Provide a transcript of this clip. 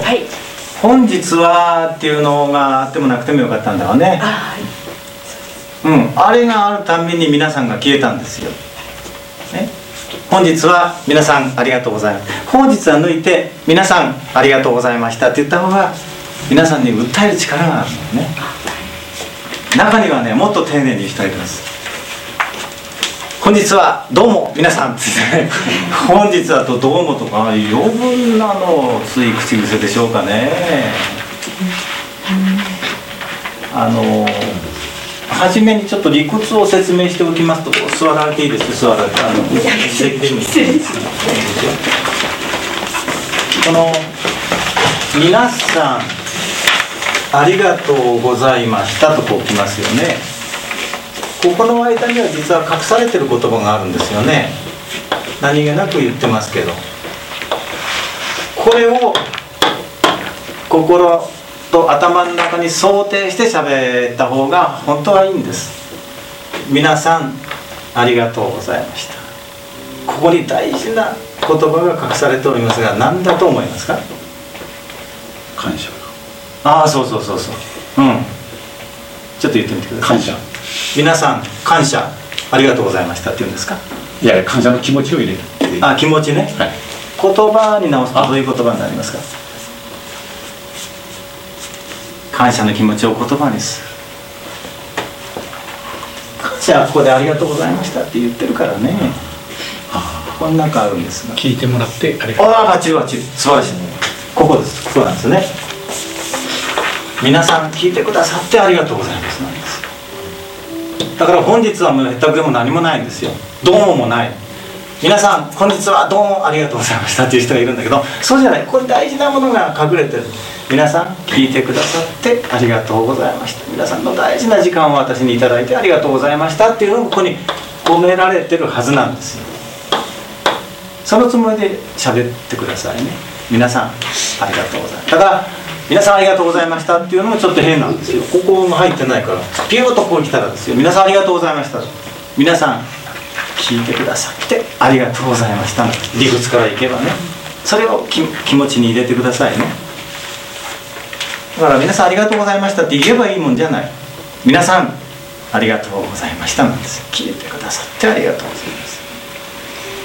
はい。 本日はっていうのがあってもなくてもよかったんだわね。 はい。 あれがあるために皆さんが消えたんですよ、ね、本日は皆さんありがとうございます。本日は抜いて皆さんありがとうございましたって言った方が皆さんに訴える力があるのね。中にはね、もっと丁寧にしたいです。本日はどうも皆さんって言ってね本日はとどうもとか余分なのつい口癖でしょうかね。初めにちょっと理屈を説明しておきますと、座られていいです。座られて自席でもいいです。この皆さんありがとうございましたとこうきますよね。ここの間には実は隠されてる言葉があるんですよね。何気なく言ってますけど、これを心と頭の中に想定して喋った方が本当はいいんです。皆さんありがとうございました。ここに大事な言葉が隠されておりますが、何だと思いますか？ 感謝。 ああ、そうそうそうそう、ちょっと言ってみてください。 感謝。 皆さん感謝ありがとうございましたって言うんですか？ いや、感謝の気持ちを入れる。 あ、気持ちね、 はい、 言葉に直すとどういう言葉になりますか？感謝の気持ちを言葉にする。感謝はここでありがとうございましたって言ってるからね。こんな中あるんですが、 聞いてもらってありがとう。 ああ、バッチリバッチリ、素晴らしい。ここです。ここなんですね。皆さん聞いてくださってありがとうございますなんです。だから本日はもうへったくれも何もないんですよ。どうもない。皆さん本日はどうもありがとうございましたっていう人がいるんだけど、そうじゃない。ここに大事なものが隠れてる。皆さん聞いてくださってありがとうございました。皆さんの大事な時間を私にいただいてありがとうございましたっていうのがここに込められてるはずなんですよ。そのつもりで喋ってくださいね。皆さんありがとうございます。ただ皆さんありがとうございましたっていうのもちょっと変なんですよ。ここが入ってないからピューッとこう来たらですよ、皆さんありがとうございました。皆さん聞いてくださってありがとうございました。理屈からいけばね、それを気持ちに入れてくださいね。だから皆さんありがとうございましたって言えばいいもんじゃない。皆さんありがとうございましたなんです。聞いてくださってありがとうございます。